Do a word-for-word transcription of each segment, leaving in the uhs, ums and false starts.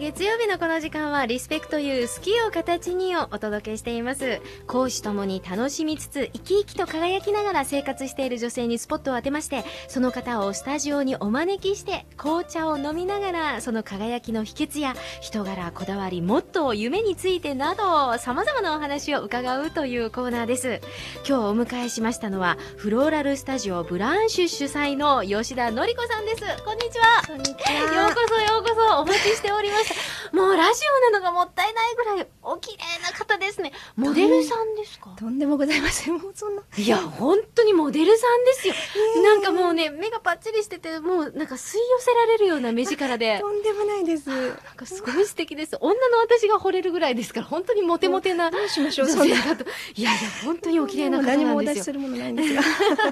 月曜日のこの時間はリスペクトユー好きを形にをお届けしています。公私ともに楽しみつつ生き生きと輝きながら生活している女性にスポットを当てまして、その方をスタジオにお招きして紅茶を飲みながらその輝きの秘訣や人柄、こだわり、モットー、夢についてなど様々なお話を伺うというコーナーです。今日お迎えしましたのはフローラルスタジオブランシュ主催の吉田典子さんです。こんにちは。 こんにちは。 ようこそようこそお待ちしておりました。もうラジオなのがもったいないぐらいお綺麗な方ですね。モデルさんですか？ とんでもございません。もうそんな。 いや、本当にモデルさんですよ。なんかもうね、目がパッチリしてて、もうなんか吸い寄せられるような目力で。 とんでもないです。 なんかすごい素敵です。女の私が惚れるぐらいですから、本当にモテモテな。 どうしましょう、 そんな方。いやいや、本当にお綺麗な方なんですよ。 何もお出しするものないんですが。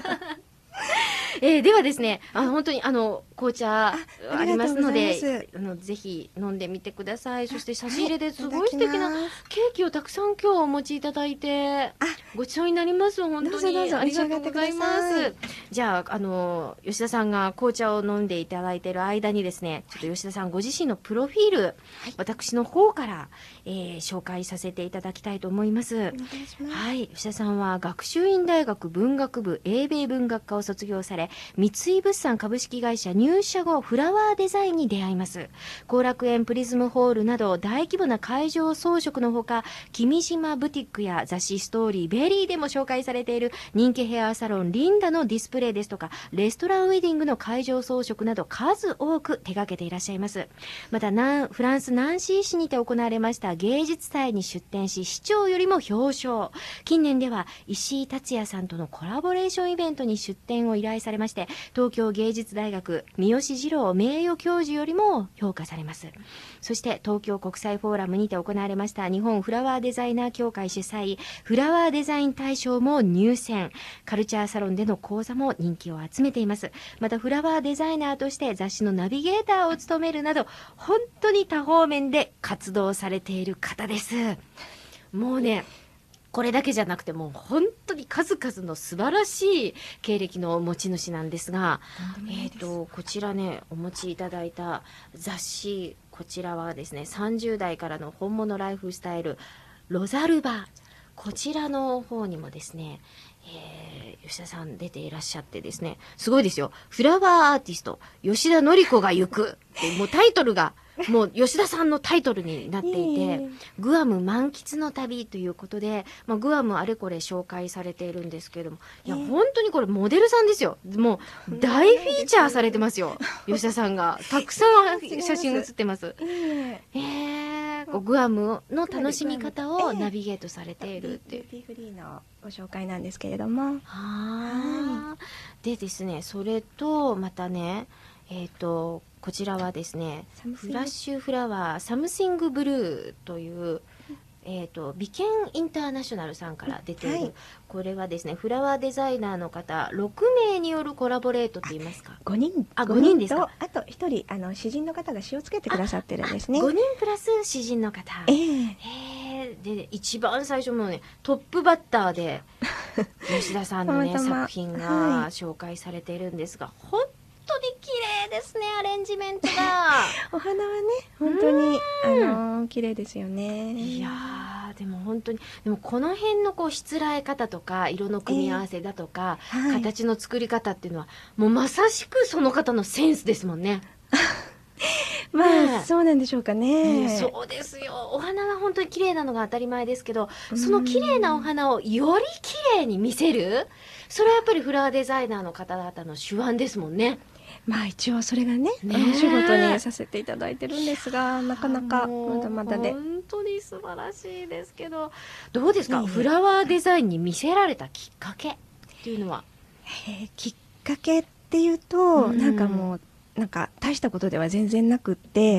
えー、ではですね、あ本当にあの紅茶 あ, ありますので、 ああのぜひ飲んでみてください。そして差し入れですごい素敵なケーキをたくさん今日お持ちいただいて、ごちそうになります。本当にどうぞどうぞありがとうございま召し上がってくす。じゃああの吉田さんが紅茶を飲んでいただいている間にですね、ちょっと吉田さんご自身のプロフィール、はい、私の方から、えー、紹介させていただきたいと思います。お願いします。 はい、吉田さんは学習院大学文学部英米文学科を卒業され、三井物産株式会社入社後フラワーデザインに出会います。後楽園プリズムホールなど大規模な会場装飾のほか、君島ブティックや雑誌ストーリーベリーでも紹介されている人気ヘアサロンリンダのディスプレイですとか、レストランウェディングの会場装飾など数多く手掛けていらっしゃいます。またフランスナンシー市にて行われました芸術祭に出展し、市長よりも表彰。近年では石井達也さんとのコラボレーションイベントに出展を依頼されまして、東京芸術大学三好二郎名誉教授よりも評価されます。そして東京国際フォーラムにて行われました日本フラワーデザイナー協会主催フラワーデザイン大賞も入選。カルチャーサロンでの講座も人気を集めています。またフラワーデザイナーとして雑誌のナビゲーターを務めるなど、本当に多方面で活動されている方です。もうね、これだけじゃなくてもう本当に数々の素晴らしい経歴の持ち主なんですが、えーとこちらね、お持ちいただいた雑誌、こちらはですね、さんじゅう代からの本物ライフスタイルロザルバ、こちらの方にもですね、えー、吉田さん出ていらっしゃってですね、すごいですよ。フラワーアーティスト吉田典子が行くってもうタイトルがもう吉田さんのタイトルになっていて、グアム満喫の旅ということで、まあ、グアムあれこれ紹介されているんですけれども、いや本当にこれモデルさんですよ。もう大フィーチャーされてますよ。吉田さんがたくさん写真写ってます。えー、グアムの楽しみ方をナビゲートされているっていう、 デューティーフリーのご紹介なんですけれども、 はでですね、それとまたね、えーとこちらはですね、フラッシュフラワーサムシングブルーという、えーと美健インターナショナルさんから出ている、はい、これはですね、フラワーデザイナーの方ろくめいによるコラボレートといいますか、 ごにん、 あごにんですか。 あとひとりあの詩人の方が詩をつけてくださってるんですね。 ごにんプラス詩人の方、 えー、 えー、で一番最初もねトップバッターで吉田さんの、ね、作品が紹介されているんですが、本当に綺麗ですね、アレンジメントが。 お花はね本当にあの綺麗ですよね。 いやーでも本当に、でもこの辺のこうしつらえ方とか色の組み合わせだとか、えーはい、形の作り方っていうのはもうまさしくその方のセンスですもんね。 まあ、ね、そうなんでしょうかね、 ね、そうですよ。お花が本当に綺麗なのが当たり前ですけど、その綺麗なお花をより綺麗に見せる、それはやっぱりフラワーデザイナーの方々の手腕ですもんね。 まあ一応それがね、お仕事にさせていただいてるんですが、なかなかまだまだで、 本当に素晴らしいですけど、どうですか、ね、フラワーデザインに魅せられたきっかけっていうのは。 えー、きっかけっていうと、うん、なんかもうなんか大したことでは全然なくって、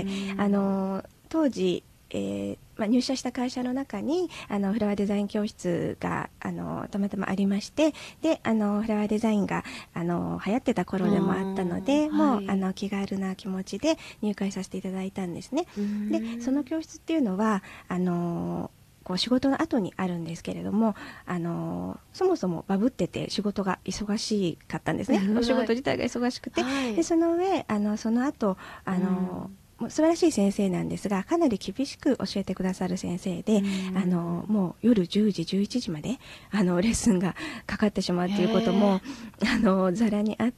うん、あの当時、えーまあ、入社した会社の中にあのフラワーデザイン教室があのたまたまありまして、であのフラワーデザインがあの流行ってた頃でもあったので、もう、はい、あの気軽な気持ちで入会させていただいたんですね。でその教室っていうのはあのこう仕事の後にあるんですけれども、あのそもそもバブってて仕事が忙しかったんですね、お仕事自体が忙しくて、はい、でその上あのその後あの、うんもう素晴らしい先生なんですが、かなり厳しく教えてくださる先生で、あのもう夜じゅうじじゅういちじまであのレッスンがかかってしまうということもあのざらにあって、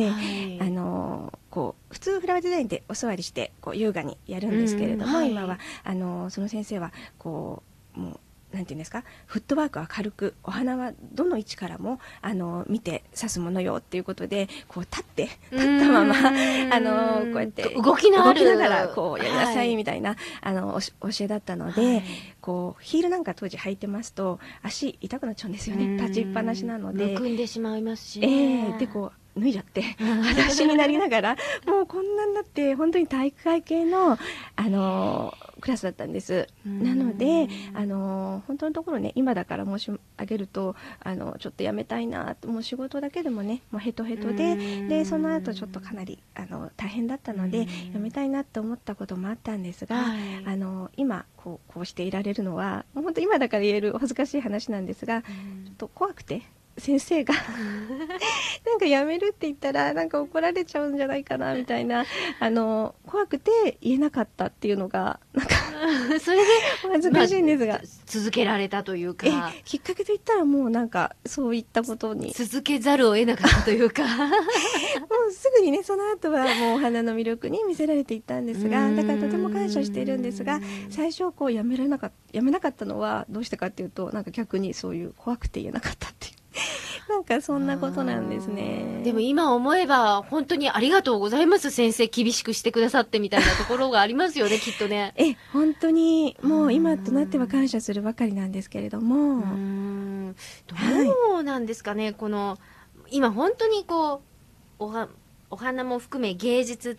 はい、あのこう普通フラワーデザインでお座りしてこう優雅にやるんですけれども、はい、今はあのその先生はこうもうなんていうんですか、フットワークは軽く、お花はどの位置からもあの見て刺すものよっていうことで、こう立って立ったままあのこうやって動きのある動きながらこうやりなさいみたいな、はい、あの教えだったので、はい、こうヒールなんか当時履いてますと足痛くなっちゃうんですよね。立ちっぱなしなのでむくんでしまいますしね、 えー、でこう脱いじゃって裸足になりながらもうこんなになって本当に体育会系のあのクラスだったんです。なのであの本当のところね、今だから申し上げるとあのちょっとやめたいなと、もう仕事だけでもねもうヘトヘトででその後ちょっとかなりあの大変だったのでやめたいなと思ったこともあったんですが、はい、あの今こう、こうしていられるのは本当今だから言えるお恥ずかしい話なんですが、ちょっと怖くて先生がなんかやめるって言ったらなんか怒られちゃうんじゃないかなみたいな、あの怖くて言えなかったっていうのがなんかそれで恥ずかしいんですが、まあ、 続けられたというか、 えきっかけといったらもうなんかそういったことに続けざるを得なかったというかもうすぐにねその後はもうお花の魅力に見せられていったんですが、だからとても感謝しているんですが、最初こうやめられなかったやめなかったのはどうしてかっていうと、なんか逆にそういう怖くて言えなかったっていうなんかそんなことなんですね。 でも今思えば本当にありがとうございます、先生厳しくしてくださってみたいなところがありますよねきっとね。 え本当にもう今となっては感謝するばかりなんですけれども、うーんどうなんですかね、はい、この今本当にこう お, はお花も含め芸術って、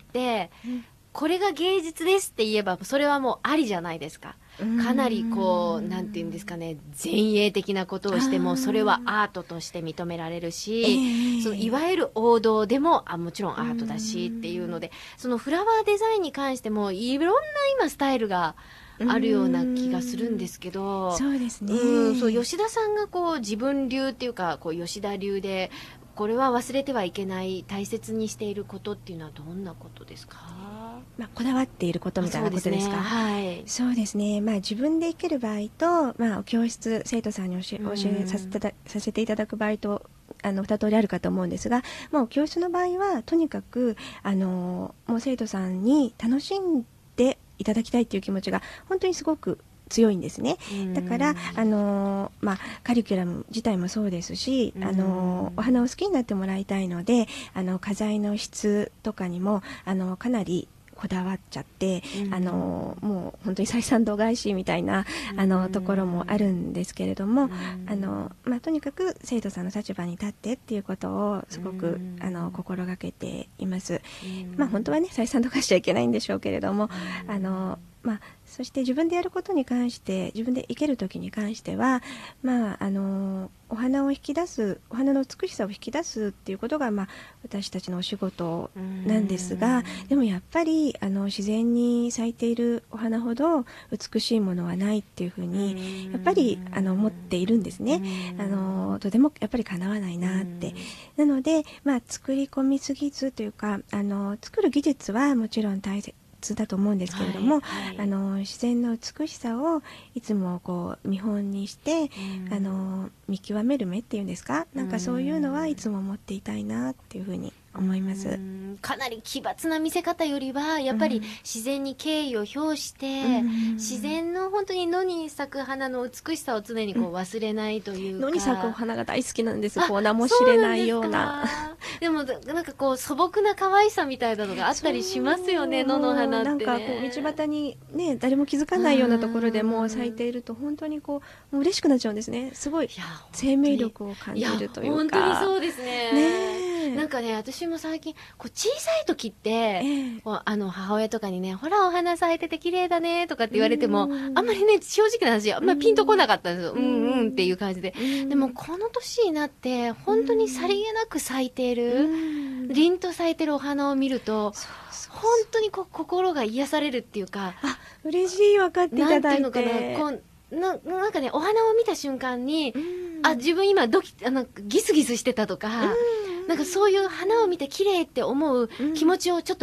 うん、これが芸術ですって言えばそれはもうありじゃないですか。かなりこうなんていうんですかね、前衛的なことをしてもそれはアートとして認められるし、えー、そのいわゆる王道でもあもちろんアートだしっていうので、そのフラワーデザインに関してもいろんな今スタイルがあるような気がするんですけど、 そうですね、 うんそう吉田さんがこう自分流っていうかこう吉田流でこれは忘れてはいけない大切にしていることっていうのはどんなことですか？ まあ、こだわっていることみたいなことですか？ はい、 そうですね、まあ、自分で生きる場合と、まあ、教室生徒さんに教え、教えさせてさせていただく場合とあのふた通りあるかと思うんですが、もう教室の場合はとにかくあのもう生徒さんに楽しんでいただきたいという気持ちが本当にすごく強いんですね。だからあの、まあ、カリキュラム自体もそうですし、あのお花を好きになってもらいたいので、あの花材の質とかにもあのかなりこだわっちゃって、うん、あのもう本当に採算度外視みたいな、うん、あのところもあるんですけれども、うん、あのまあ、とにかく生徒さんの立場に立ってっていうことをすごく、うん、あの心がけています、うん、まあ、本当はね採算度外視はいけないんでしょうけれども、うん、あのまあ、そして自分でやることに関して自分で生ける時に関しては、まあ、あのお花を引き出すお花の美しさを引き出すっていうことが、まあ、私たちのお仕事なんですが、でもやっぱりあの自然に咲いているお花ほど美しいものはないっていうふうにやっぱりあの思っているんですね。あのとてもやっぱりかなわないなって。なので、まあ、作り込みすぎずというかあの作る技術はもちろん大切だと思うんですけれども、はいはい、あの自然の美しさをいつもこう見本にして、うん、あの見極める目っていうんですか、なんかそういうのはいつも持っていたいなっていうふうに思います。 うんかなり奇抜な見せ方よりはやっぱり自然に敬意を表して、うん、自然の本当に野に咲く花の美しさを常にこう忘れないというか、 野に咲くお花が大好きなんです。こう名も知れないような。 でもなんかこう素朴な可愛さみたいなのがあったりしますよね、野の花って、ね、 なんかこう道端にね誰も気づかないようなところでも咲いていると本当にこうもう嬉しくなっちゃうんですね。すごい生命力を感じるというか。 本当にそうですね。ねなんかね私も最近こう小さい時って、えー、こうあの母親とかにねほらお花咲いてて綺麗だねとかって言われてもあんまりね正直な話あんまりピンとこなかったんですよ。うんうんっていう感じで。でもこの年になって本当にさりげなく咲いている凛と咲いてるお花を見ると本当にこう心が癒されるっていうか、 あ嬉しい、分かっていただいて、なんていうのかな、こうななんかねお花を見た瞬間にあ自分今ドキあのギスギスしてたとかなんかそういう花を見て綺麗って思う気持ちをちょっと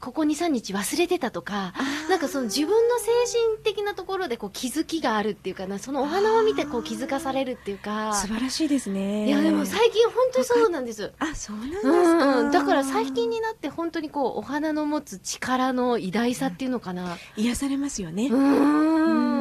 ここに、さんにち忘れてたとか、なんかその自分の精神的なところでこう気づきがあるっていうかな、そのお花を見てこう気づかされるっていうか。 素晴らしいですね。 いやでも最近本当にそうなんです。 あ、そうなんですか。 うん、だから最近になって本当にこうお花の持つ力の偉大さっていうのかな。 癒されますよね。 うん。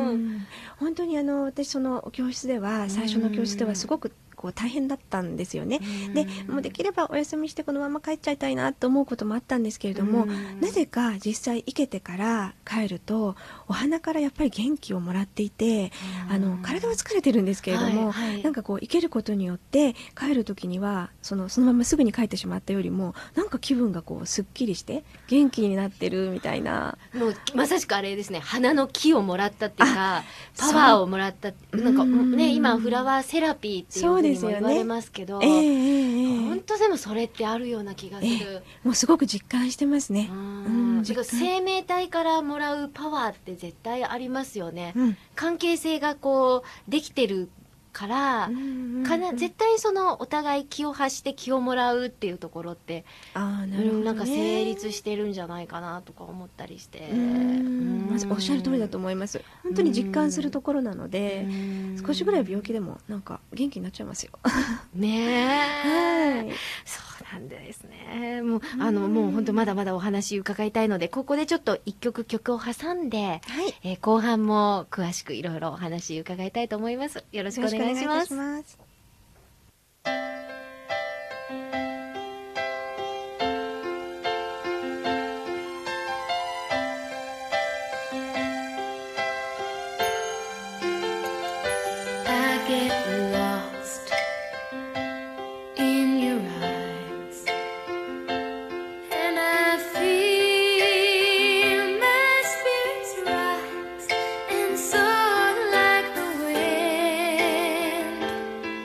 うん本当にあの私その教室では最初の教室ではすごくこう大変だったんですよね。でもうできればお休みしてこのまま帰っちゃいたいなと思うこともあったんですけれども、なぜか実際生けてから帰るとお花からやっぱり元気をもらっていて、あの体は疲れてるんですけれども、はいはい、なんかこう生けることによって帰る時にはそのそのまますぐに帰ってしまったよりもなんか気分がこうすっきりして元気になってるみたいな。 もうまさしくあれですね、花の木をもらったっていうかパワーをもらった。なんかね、今フラワーセラピーっていうふうにも言われますけど、ねえーえー、本当でもそれってあるような気がする、えー、 もうすごく実感してますね。うん、だから生命体からもらうパワーって絶対ありますよね、うん、関係性がこうできてるから、うんうんうん、かな絶対そのお互い気を発して気をもらうっていうところってあなるほど、ね、 なんか成立してるんじゃないかなとか思ったりして、 うんまずおっしゃる通りだと思います。本当に実感するところなので少しぐらい病気でもなんか元気になっちゃいますよねえ、 はい、 そうなんですね。もうあのもう本当まだまだお話伺いたいのでここでちょっと一曲曲を挟んで、はいえー、後半も詳しくいろいろお話伺いたいと思います。よろしくお願いします。 「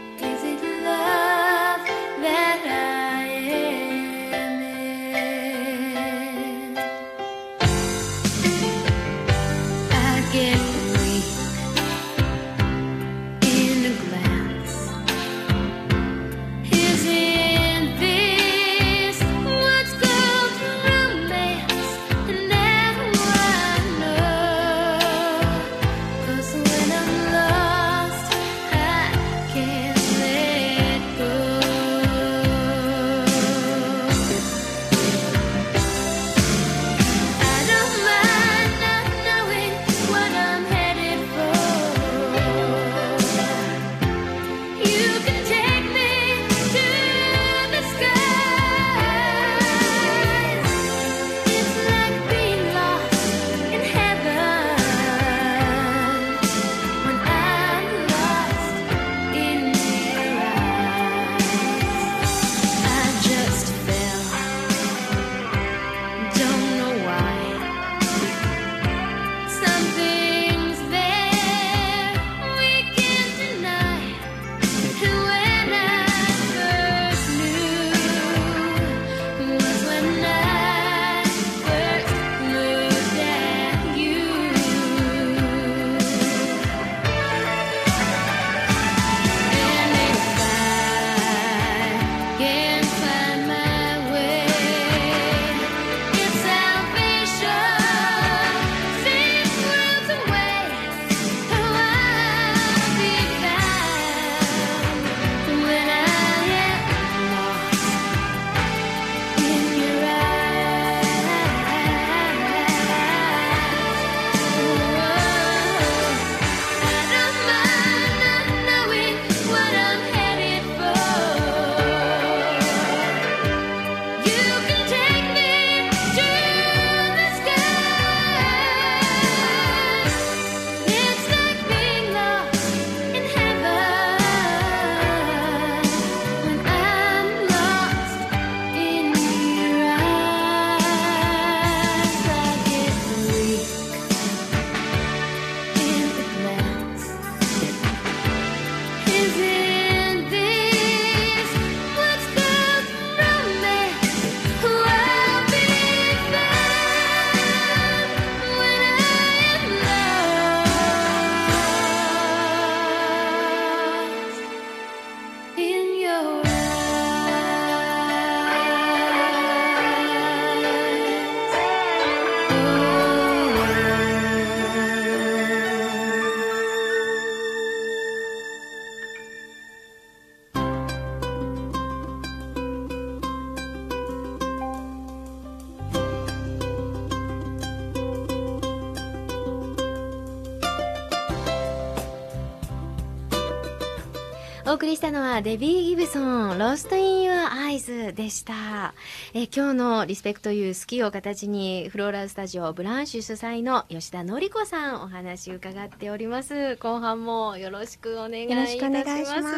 お送りしたのはデビー・ギブソン、ロスト・イン・ユア・アイズでした。え今日のリスペクト・ユー、好きを形にフローラルスタジオブランシュ主催の吉田典子さん、お話伺っております。後半もよろしくお願いいたします。よろしくお願いします。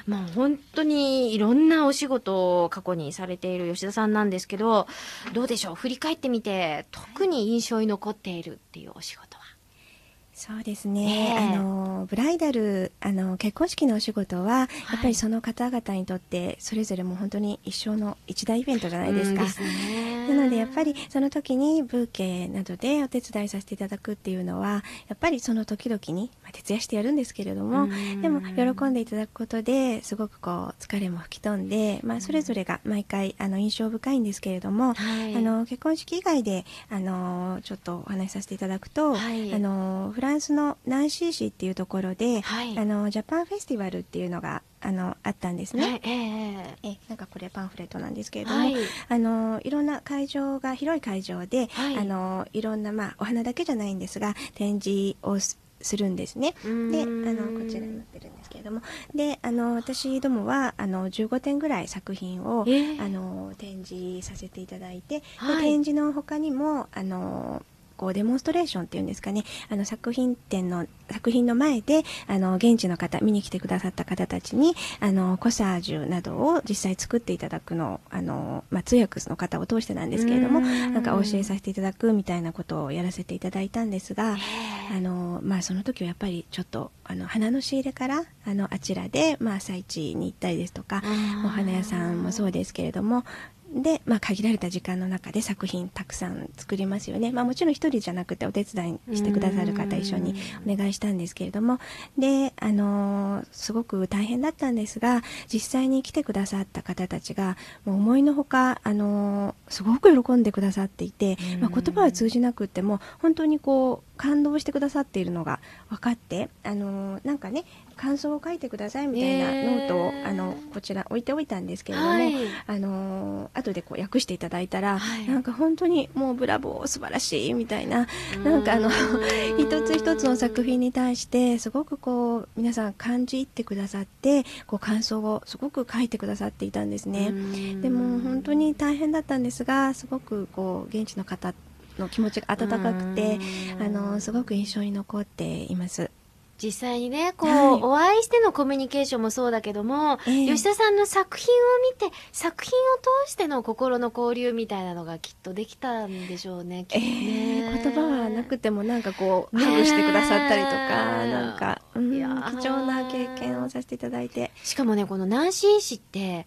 もう本当にいろんなお仕事を過去にされている吉田さんなんですけど、どうでしょう、振り返ってみて特に印象に残っているっていうお仕事は？ そうですね、 えー、 あのブライダルあの結婚式のお仕事は、はい、やっぱりその方々にとってそれぞれも本当に一生の一大イベントじゃないですか。 ですね、 なのでやっぱりその時にブーケなどでお手伝いさせていただくっていうのはやっぱりその時々に、まあ、徹夜してやるんですけれども、でも喜んでいただくことですごくこう疲れも吹き飛んで、まあ、それぞれが毎回あの印象深いんですけれども、はい、あの結婚式以外であのちょっとお話しさせていただくと、はい、あのフランスのナンシー市っていうところで、はい、あのジャパンフェスティバルっていうのがあのあったんですね、はい、えー、えなんかこれパンフレットなんですけれども、はい、あのいろんな会場が広い会場で、はい、あのいろんな、まあ、お花だけじゃないんですが展示をするんですね。であのこちらに載ってるんですけれども、であの私どもはあのじゅうごてんぐらい作品を、えー、あの展示させていただいて、はい、で展示の他にもあのこうデモンストレーションっていうんですかね、あの作品展の作品の前であの現地の方見に来てくださった方たちにあのコサージュなどを実際作っていただくのをあの、まあ、通訳の方を通してなんですけれども、なんかお教えさせていただくみたいなことをやらせていただいたんですが、あの、まあ、その時はやっぱりちょっとあの花の仕入れからあのあちらで、まあ、朝市に行ったりですとか、お花屋さんもそうですけれどもで、まあ、限られた時間の中で作品たくさん作りますよね。まあ、もちろん一人じゃなくてお手伝いしてくださる方一緒にお願いしたんですけれども、で、あのー、すごく大変だったんですが、実際に来てくださった方たちがもう思いのほか、あのー、すごく喜んでくださっていて、まあ、言葉は通じなくっても本当にこう感動してくださっているのが分かって、あのー、なんかね感想を書いてくださいみたいなノートを、あのこちら置いておいたんですけれども、はい、あの後でこう訳していただいたら、はい、なんか本当にもうブラボー素晴らしいみたいな、なんかあの一つ一つの作品に対してすごくこう皆さん感じ入ってくださってこう感想をすごく書いてくださっていたんですね。でも本当に大変だったんですが、すごくこう現地の方の気持ちが温かくて、あのすごく印象に残っています。 実際にねこう、はい、お会いしてのコミュニケーションもそうだけども、えー、吉田さんの作品を見て作品を通しての心の交流みたいなのがきっとできたんでしょうね。きっとね、 えー、言葉はなくてもなんかこうハグしてくださったりとか、なんか、うん、貴重な経験をさせていただいて、 しかもねこのナンシー市って、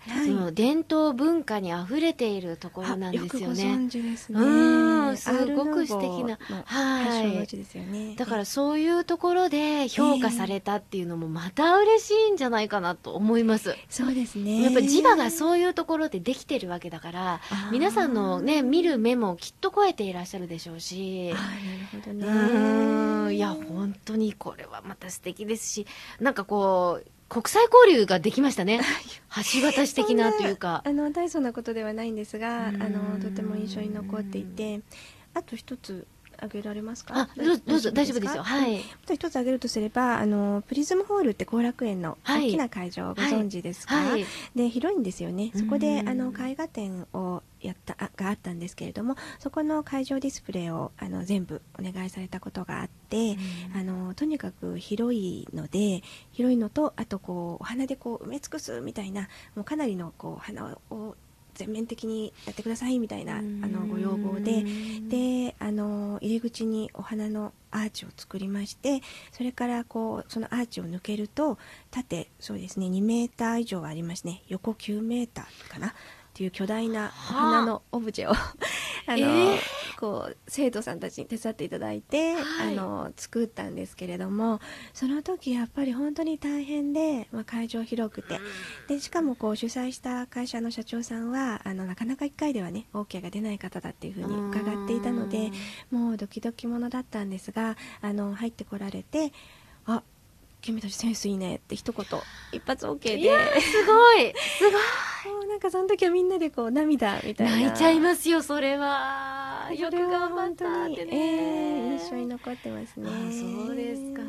はい、その伝統文化にあふれているところなんですよね。 よくご存知ですね。 うんすごく素敵な、 はい、ですよね。 だからそういうところで評価されたっていうのもまた嬉しいんじゃないかなと思います。 そうですね。 やっぱり磁場がそういうところでできてるわけだから皆さんのね見る目もきっと超えていらっしゃるでしょうし、 あなるほどね。 うんいや本当にこれはまた素敵ですし、なんかこう国際交流ができましたね。橋渡し的なというかあの大層なことではないんですが、あのとても印象に残っていて、あと一つ挙げられますか？ あ、どうぞ、どうぞ大丈夫ですよ。はい。 あと一つ挙げるとすれば、あのプリズムホールって後楽園の大きな会場をご存知ですか？はいはい、で広いんですよね。そこであの絵画展をやったあがあったんですけれども、そこの会場ディスプレイをあの全部お願いされたことがあって、あのとにかく広いので広いのと、あとこうお花でこう埋め尽くすみたいな、もうかなりのこう花を全面的にやってくださいみたいなあのご要望で、であの入り口にお花のアーチを作りまして、それからこうそのアーチを抜けると縦そうですねにメーター以上ありますね、横きゅうメーターかなっていう巨大なお花のオブジェをあの、えー、こう生徒さんたちに手伝っていただいて、はい、あの作ったんですけれども、その時やっぱり本当に大変で、まあ、会場広くて、でしかもこう主催した会社の社長さんはあのなかなかいっかいではね オーケー が出ない方だっていうふうに伺っていたので、もうドキドキものだったんですが、あの入ってこられて、あ君たちセンスいいねって一言一発 オーケー で、いやすごいすごいもうなんかその時はみんなでこう涙みたいな、 泣いちゃいますよそれは。よく頑張ったってね、 えー、印象に残ってますね。 あそうですか。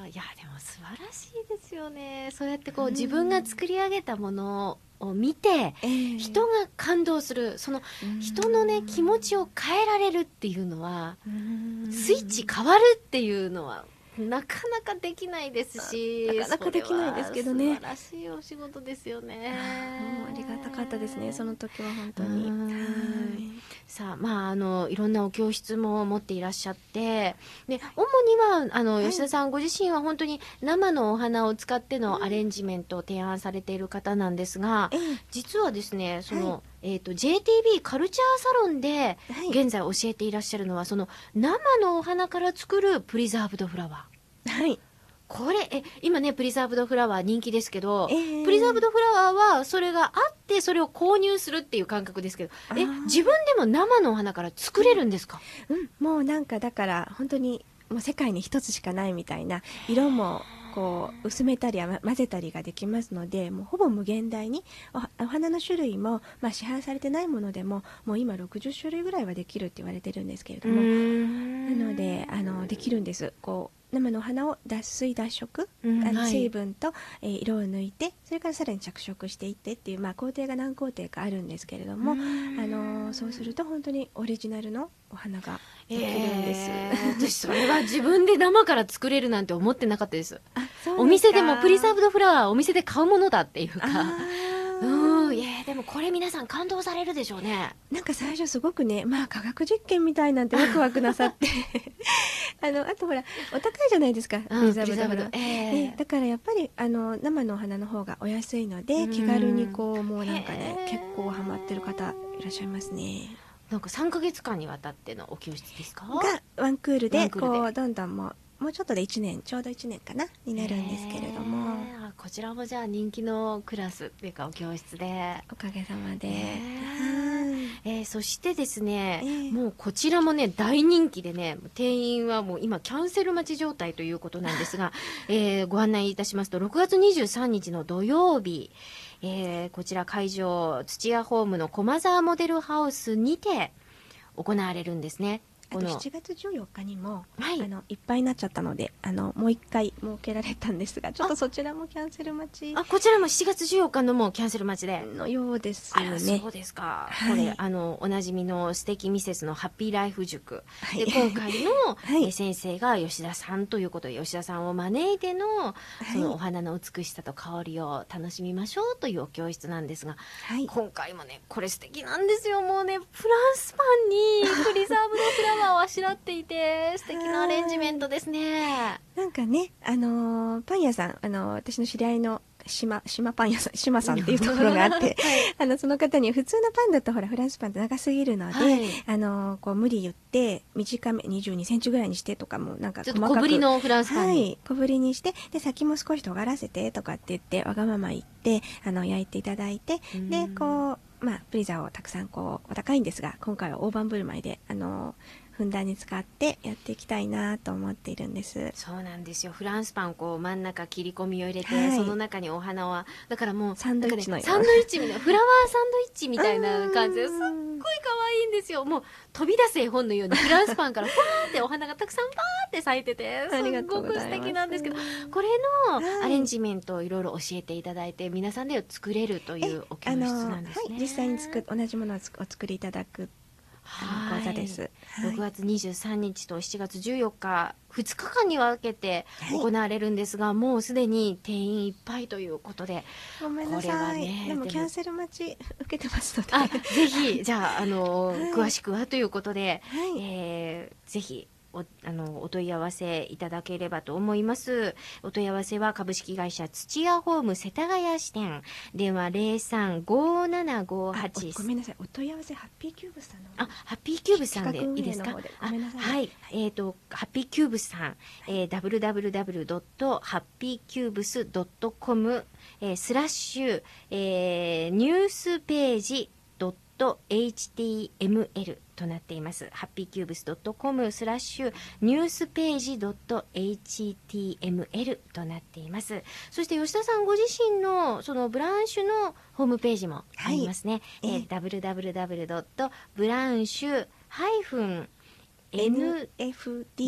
いやでも素晴らしいですよね。そうやってこう、うん、自分が作り上げたものを見て、えー、人が感動する、その人のね気持ちを変えられるっていうのは、スイッチ変わるっていうのはなかなかできないですし、 なかなかできないですけどね。 素晴らしいお仕事ですよね。 もうありがたかったですね、その時は本当に。はいさあ、まあ、あのいろんなお教室も持っていらっしゃって、で主にはあの、はい、吉田さんご自身は本当に生のお花を使ってのアレンジメントを提案されている方なんですが、うん、実はですねその、はい、えーと、ジェーティービー カルチャーサロンで現在教えていらっしゃるのは、はい、その生のお花から作るプリザーブドフラワー。はい、これえ今ねプリザーブドフラワー人気ですけど、えー、プリザーブドフラワーはそれがあってそれを購入するっていう感覚ですけど、え自分でも生のお花から作れるんですか？ うん、もうなんかだから本当にもう世界に一つしかないみたいな、色もこう薄めたり混ぜたりができますので、もうほぼ無限大に お, お花の種類も、まあ、市販されてないものでももう今ろくじゅっしゅるいぐらいはできるって言われてるんですけれども、なのであのできるんです。こう生のお花を脱水脱色、うん、あの水分と、はい、えー、色を抜いてそれからさらに着色していってっていう、まあ、工程が何工程かあるんですけれども、あのそうすると本当にオリジナルのお花ができるんです、 えー、私それは自分で生から作れるなんて思ってなかったです。あ、そうですか。お店でもプリザーブドフラワーお店で買うものだっていうか、うん、いやでもこれ皆さん感動されるでしょうね。 なんか最初すごくね、まあ科学実験みたいなんてワクワクなさってあのあとほらお高いじゃないですか、プリザーブドフラワー、えー、だからやっぱりあの生のお花の方がお安いので気軽にこうもうなんかね結構ハマってる方いらっしゃいますね。 なんかさんかげつかんにわたってのお教室ですか？ がワンクールでこうどんどんもうもうちょっとでいちねんちょうどいちねんかなになるんですけれども、 えー、こちらもじゃあ人気のクラスっていうかお教室でおかげさまで、 えーえー、そしてですね、えー、もうこちらもね大人気でね定員はもう今キャンセル待ち状態ということなんですが、えー、ご案内いたしますとろくがつにじゅうさんにちの土曜日、えー、こちら会場土屋ホームの駒沢モデルハウスにて行われるんですね。 あとしちがつじゅうよっかにも、はい、あのいっぱいになっちゃったのであのもういっかい設けられたんですが、ちょっとそちらもキャンセル待ち。 あこちらもしちがつじゅうよっかのもキャンセル待ちでのようですね。 あそうですか、はい、これあのおなじみの素敵ミセスのハッピーライフ塾、はい、で今回の、はい、先生が吉田さんということで吉田さんを招いての、そのお花の美しさと香りを楽しみましょうというお教室なんですが、はい、今回もねこれ素敵なんですよ。もうねフランスパンにプリザーブドフラワーをあしらっていて素敵なアレンジメントですね。 なんかね、あのー、パン屋さん、あのー、私の知り合いの島島パン屋さん島さんっていうところがあって、はい、あのその方に普通のパンだとほらフランスパンって長すぎるので、はい、あのー、こう無理言って短めにじゅうにセンチぐらいにしてとかもなんか細かくちょっと小ぶりのフランスパンに、 はい、小ぶりにしてで先も少し尖らせてとかって言ってわがまま言ってあの焼いていただいて、でこうまあプリザをたくさんこうお高いんですが今回は大盤振る舞いであのふんだんに使ってやっていきたいなと思っているんです。 そうなんですよ。フランスパンこう真ん中切り込みを入れて、はい、その中にお花はだからもうサンドイッチのような、 ね、サンドイッチみたいなフラワーサンドイッチみたいな感じですっごい可愛いんですよ。もう飛び出す絵本のようにフランスパンからファーってお花がたくさんパーって咲いててすっごく素敵なんですけど、これのアレンジメントをいろいろ教えていただいて皆さんで作れるというお教室なんですね。 はい、実際に作同じものをお作りいただく講座です。 ろくがつにじゅうさんにちとしちがつじゅうよっかふつかかんに分けて行われるんですが、はい、もうすでに定員いっぱいということでごめんなさい、これはねでもキャンセル待ち受けてますのであぜひじゃあ、あのーはい、詳しくはということで、はいえー、ぜひお, あのお問い合わせいただければと思います。お問い合わせは株式会社土屋ホーム世田谷支店電話 ゼロさん ごななごはちごめんなさいお問い合わせハッピーキューブさんのあハッピーキューブさんでいいですか。 ごめんなさいはいえっ、ー、とハッピーキューブさん、はいえー、ダブリューダブリューダブリュードットハッピーキューブスドットコム、えー、スラッシュ、えー、ニュースページドット エイチティーエムエル となっています。ハッピーキューブスドットコムスラッシュニュースページドット エイチティーエムエル となっています。そして吉田さんご自身のそのブランシュのホームページもありますね。はいえー、ダブリューダブリューダブリュードットブランシュハイフンエヌエフディー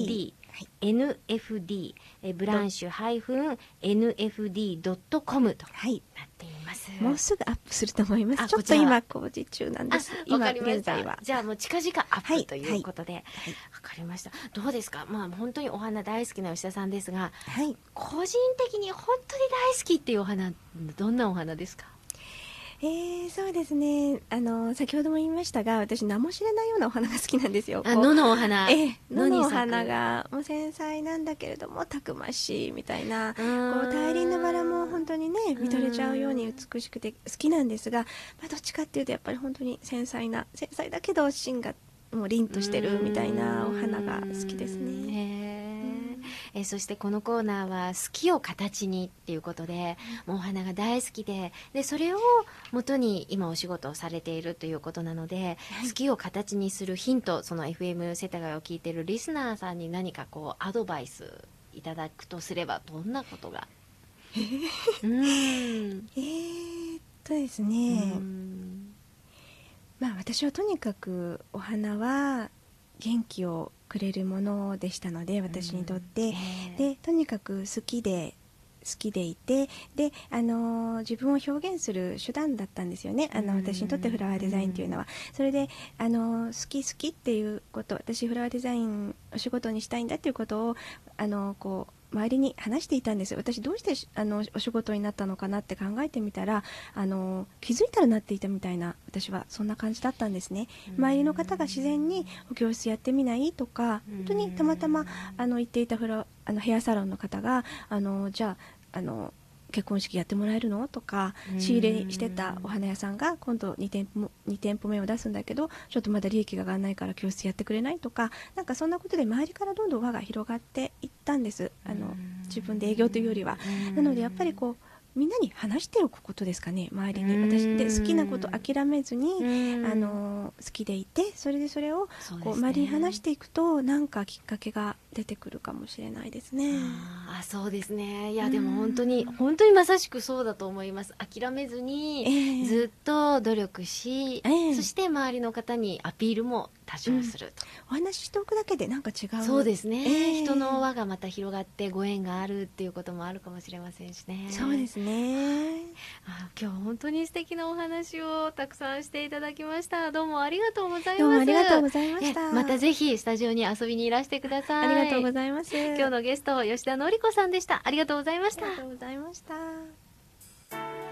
エヌエフディー、えブランシュ エヌエフディードットコム となっています。 もうすぐアップすると思います。ちょっと今工事中なんです。今現在は。 じゃあもう近々アップということで、わ、はいはい、かりました。どうですか。まあ本当にお花大好きな吉田さんですが、はい、個人的に本当に大好きっていうお花、どんなお花ですか。 えー、そうですね、あの先ほども言いましたが、私名も知れないようなお花が好きなんですよ。 あ、野のお花、 えー、野のお花がもう繊細なんだけれどもたくましいみたいな、こう大輪のバラも本当にね見とれちゃうように美しくて好きなんですが、まあ、どっちかっていうとやっぱり本当に繊細な繊細だけど芯がもう凛としてるみたいなお花が好きですね。 えー、そしてこのコーナーは好きを形にっていうことで、もうお花が大好きで、でそれを元に今お仕事をされているということなので、はい、好きを形にするヒント、その エフエム 世田谷を聞いているリスナーさんに何かこうアドバイスいただくとすればどんなことが。 えー、うんえーっとですね、うんまあ私はとにかくお花は元気をくれるものでしたので、私にとって、うんえー、でとにかく好きで好きでいて、で、あのー、自分を表現する手段だったんですよね。あの私にとってフラワーデザインというのは、それで、あのー、好き好きっていうこと、私フラワーデザインお仕事にしたいんだっていうことを、あのー、こう周りに話していたんです。私どうしてあのお仕事になったのかなって考えてみたら、あの気づいたらなっていたみたいな、私はそんな感じだったんですね。周りの方が自然にお教室やってみないとか、本当にたまたまあの行っていたフラあのヘアサロンの方があのじゃああの結婚式やってもらえるのとか、仕入れしてたお花屋さんが今度に店舗、に店舗目を出すんだけどちょっとまだ利益が上がらないから教室やってくれないとか、なんかそんなことで周りからどんどん輪が広がっていったんです。あの自分で営業というよりは。なのでやっぱりこうみんなに話しておくことですかね、周りに。私で好きなこと諦めずにあの好きでいて、それでそれをこう周りに話していくと、なんかきっかけが出てくるかもしれないですね。 ああ、そうですね。いやでも本当に本当にまさしくそうだと思います。諦めずに、えー、ずっと努力し、えー、そして周りの方にアピールも多少すると、 うん、お話ししておくだけでなんか違う。 そうですね、 えー、 人の輪がまた広がってご縁があるっていうこともあるかもしれませんしね。 そうですね。 あ、今日本当に素敵なお話をたくさんしていただきました。どうもありがとうございます。 どうもありがとうございました。 またぜひスタジオに遊びにいらしてください。 ありがとうございます。 今日のゲスト吉田典子さんでした。ありがとうございました。 ありがとうございました。